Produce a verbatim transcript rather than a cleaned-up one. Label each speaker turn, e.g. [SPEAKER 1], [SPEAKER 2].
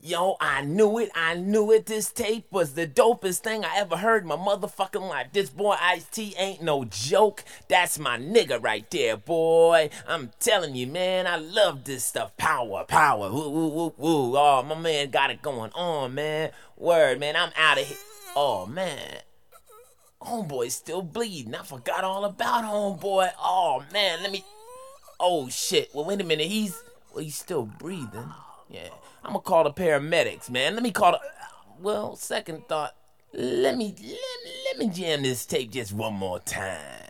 [SPEAKER 1] Yo, I knew it, I knew it. This tape was the dopest thing I ever heard in my motherfucking life. This boy Ice-T ain't no joke. That's my nigga right there, boy. I'm telling you, man, I love this stuff. Power, power, woo, woo, woo, woo. Oh, my man got it going on, man. Word, man, I'm out of here. Oh, man. Homeboy's still bleeding. I forgot all about homeboy. Oh, man, let me... Oh, shit. Well, wait a minute. He's... Well, he's still breathing. Yeah, I'm gonna call the paramedics, man. Let me call the... Well, second thought, let me, let me, let me jam this tape just one more time.